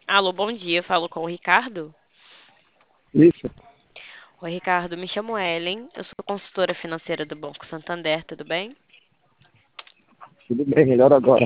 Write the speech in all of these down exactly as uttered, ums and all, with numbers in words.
Alô, bom dia. Falo com o Ricardo. Isso, Oi, Ricardo. Me chamo Ellen. Eu sou consultora financeira do Banco Santander. Tudo bem? tudo bem, melhor agora.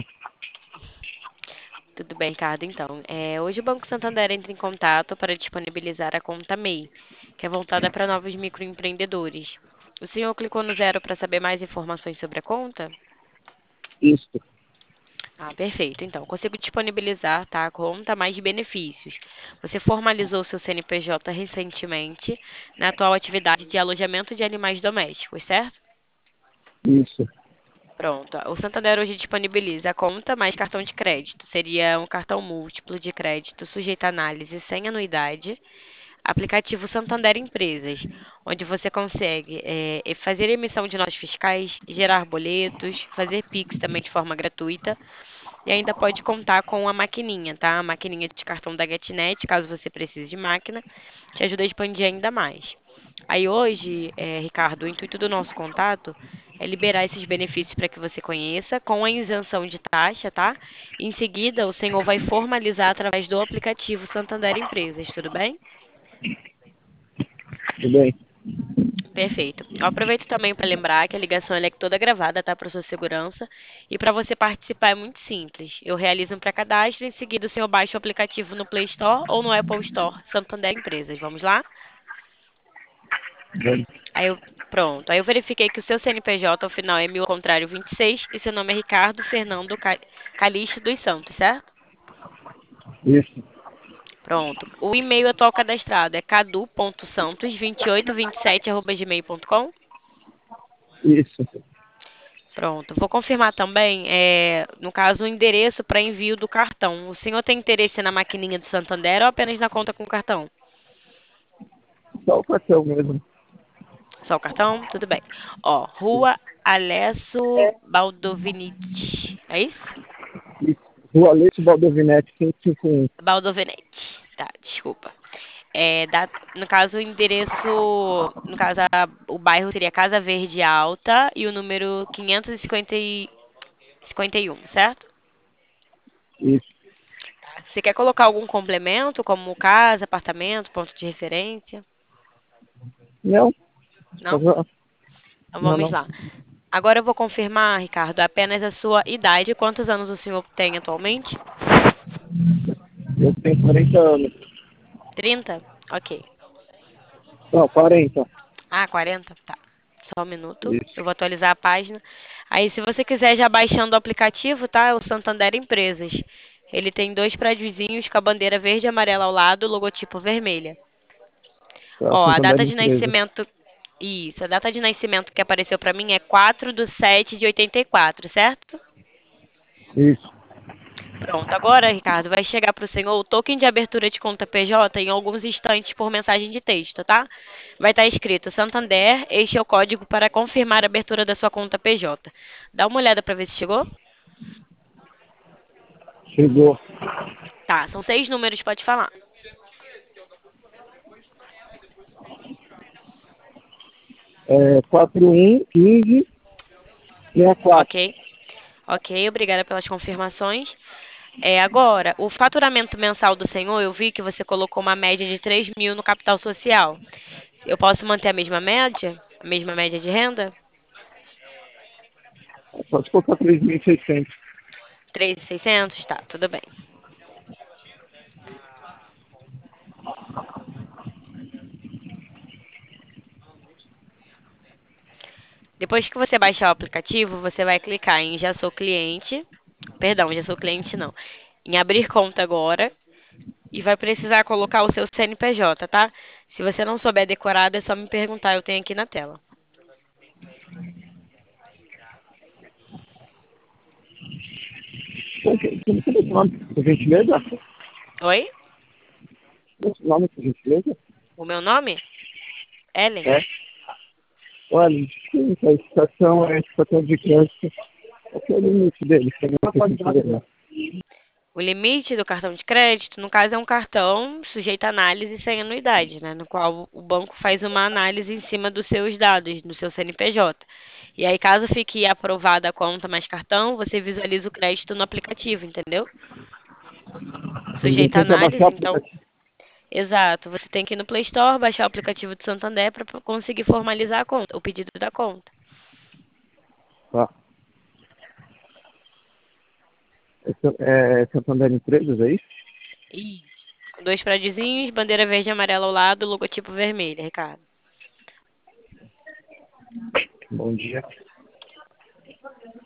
Tudo bem, Ricardo. Então, é, hoje o Banco Santander entra em contato para disponibilizar a conta M E I, que é voltada para novos microempreendedores. O senhor clicou no zero para saber mais informações sobre a conta? Isso, Ah, perfeito. Então, consigo disponibilizar, tá, a conta mais benefícios. Você formalizou seu C N P J recentemente na atual atividade de alojamento de animais domésticos, certo? isso, Pronto. O Santander hoje disponibiliza a conta mais cartão de crédito. Seria um cartão múltiplo de crédito sujeito a análise sem anuidade. Aplicativo Santander Empresas, onde você consegue eh, e fazer emissão de notas fiscais, gerar boletos, fazer Pix também de forma gratuita. E ainda pode contar com a maquininha, tá? A maquininha de cartão da GetNet, caso você precise de máquina, te ajuda a expandir ainda mais. Aí hoje, eh, Ricardo, o intuito do nosso contato é liberar esses benefícios para que você conheça, com a isenção de taxa, tá? Em seguida, o senhor vai formalizar através do aplicativo Santander Empresas, tudo bem? tudo bem. Perfeito. Eu aproveito também para lembrar que a ligação ela é toda gravada, tá? Para sua segurança. E para você participar é muito simples. Eu realizo um pré-cadastro, em seguida o senhor baixa o aplicativo no Play Store ou no Apple Store, Santander Empresas. Vamos lá? Bem, Aí eu, pronto. Aí eu verifiquei que o seu C N P J ao final é mil ao contrário vinte e seis e seu nome é Ricardo Fernando Ca- Calixto dos Santos, certo? isso, Pronto. O e-mail atual cadastrado é cadu ponto santos vinte e oito vinte e sete arroba gmail ponto com. isso. Pronto. Vou confirmar também, é, no caso, o endereço para envio do cartão. O senhor tem interesse na maquininha do Santander ou apenas na conta com cartão? Só o cartão mesmo. Só o cartão? Tudo bem. Ó, Rua Alesso Baldovinite. É isso? Isso. Rua Leite Baldovinete, quinhentos e cinquenta e um. Baldovinete. Tá, desculpa. É, da- no caso, o endereço. No caso, a- o bairro seria Casa Verde Alta e o número quinhentos e cinquenta e cinquenta e um, certo? Isso. Você quer colocar algum complemento, como casa, apartamento, ponto de referência? Não, só Não? já- Então não, vamos não. lá. Agora eu vou confirmar, Ricardo, apenas a sua idade. Quantos anos o senhor tem atualmente? Eu tenho quarenta anos. Trinta. Ok. Não, quarenta. Ah, quarenta. Tá. Só um minuto. Isso, Eu vou atualizar a página. Aí, se você quiser já baixando o aplicativo, tá? É o Santander Empresas. Ele tem dois prédiozinhos com a bandeira verde e amarela ao lado, o logotipo vermelha. tá, Ó, a Santander data de Empresa. nascimento. Isso, a data de nascimento que apareceu pra mim é quatro de sete de oitenta e quatro, certo? Isso, Pronto, agora, Ricardo, vai chegar para o senhor o token de abertura de conta P J em alguns instantes por mensagem de texto, tá? Vai estar escrito Santander, este é o código para confirmar a abertura da sua conta P J. Dá uma olhada para ver se chegou. chegou. Tá, são seis números, pode falar. É, quarenta e um, quinze, sessenta e quatro. Ok? Ok, obrigada pelas confirmações. É, agora, o faturamento mensal do senhor, eu vi que você colocou uma média de três mil no capital social. Eu posso manter a mesma média? A mesma média de renda? Pode colocar três mil e seiscentos. três mil e seiscentos? Tá, tudo bem. Depois que você baixar o aplicativo, você vai clicar em Já sou cliente. Perdão, já sou cliente não. Em abrir conta agora. E vai precisar colocar o seu C N P J, tá? Se você não souber decorado, é só me perguntar, eu tenho aqui na tela. Como que como que é esse nome, por gentileza? Oi? Esse nome, por gentileza? O meu nome? Ellen. É. Olha, desculpa, a estação é a estação de crédito. Qual que é o limite dele? Você não pode saber. O limite do cartão de crédito, no caso, é um cartão sujeito a análise sem anuidade, né? No qual o banco faz uma análise em cima dos seus dados, do seu C N P J. E aí, caso fique aprovada a conta mais cartão, você visualiza o crédito no aplicativo, entendeu? Ninguém sujeita a tenta baixar o análise, então, aplicativo. exato, você tem que ir no Play Store, baixar o aplicativo do Santander para conseguir formalizar a conta, o pedido da conta. Tá. É, é Santander Empresas, é isso? Isso. Com dois prédiozinhos, bandeira verde e amarela ao lado, logotipo vermelho, Ricardo. Bom dia.